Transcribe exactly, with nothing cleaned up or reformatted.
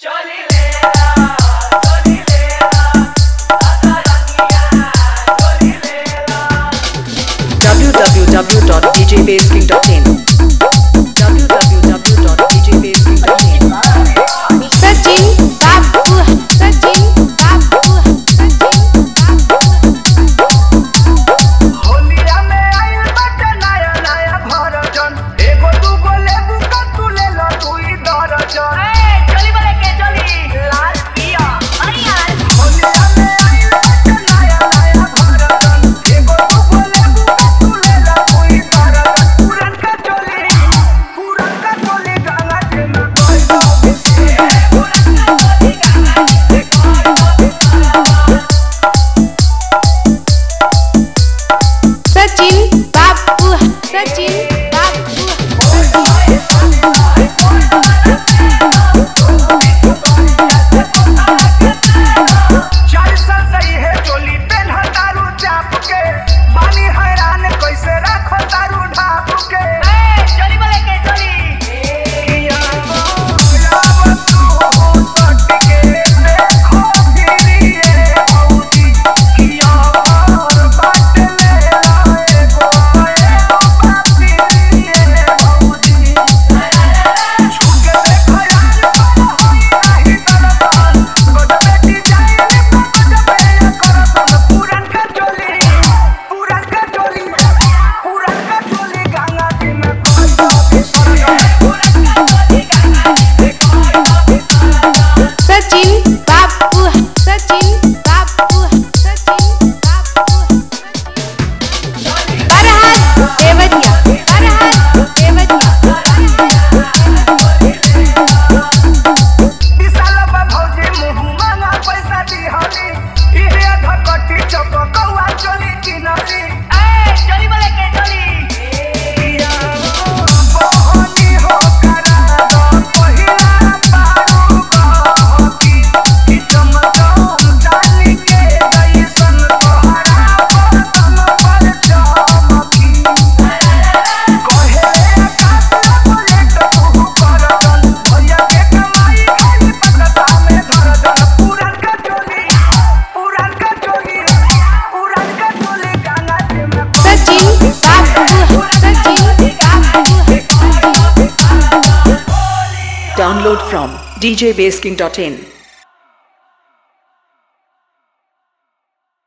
w w w dot d j bass king dot in w w w dot d j bass king dot in Sachin बाबू सचिन बाबू सचिन होलिया में आइल बाटे नया नया भरजन एगो दूगो लेबू का तू ले लो तू ही दर्जन ए चली बोले के चली लाल पिया अरे यार होलिया में आइल बाटे नया नया भरजन एगो दूगो लेबू का तू ले लो तू ही दर्जन पुरन का चोली पुरन का चोली गंगा जी में कोई दो बिसे पुरन का चोली गंगा जी में कोई दो बिसे सचिन बाबू सचिन बाबू चार साल सही है चोली पेन हतारू चाप के बानी हैरान कैसे रखो तारू ढाप के ए चली बोले के चली किया राव तू सट के देखो फिरिए औदी किया और बाट ले लाए गोए बापी फिरिए औदी छुके देखो यार होई नहीं दरसान गोद बेटी जाए गोद बेया करसन पुरन का चोली पुरन का चोली पुरन का चोली गंगा जी में कोई दो बिसरन पुरन का चोली गंगा जी में कोई दो बिसरन सचिन बाबू सचिन बाबू सचिन बाबू फरहाद देवरिया फरहाद देवरिया विशाल भौजी मुँह मांगा पैसा दिहली इहे धकटी चप कौआ चोली किनली ए चली बोले के चली किया बहनी हो करा दो पहिला पारू गहकी कि चमचम डाली के जैसन तोहरा बदन पर चमकी कहे आकाश बुलेट तू करजन भैया के कमाई खाली पकड़ा में धरजन पुरन का चोली पुरन का चोली पुरन का चोली गंगा जी में सचिन बाबू सचिन बाबू download from d j bass king dot in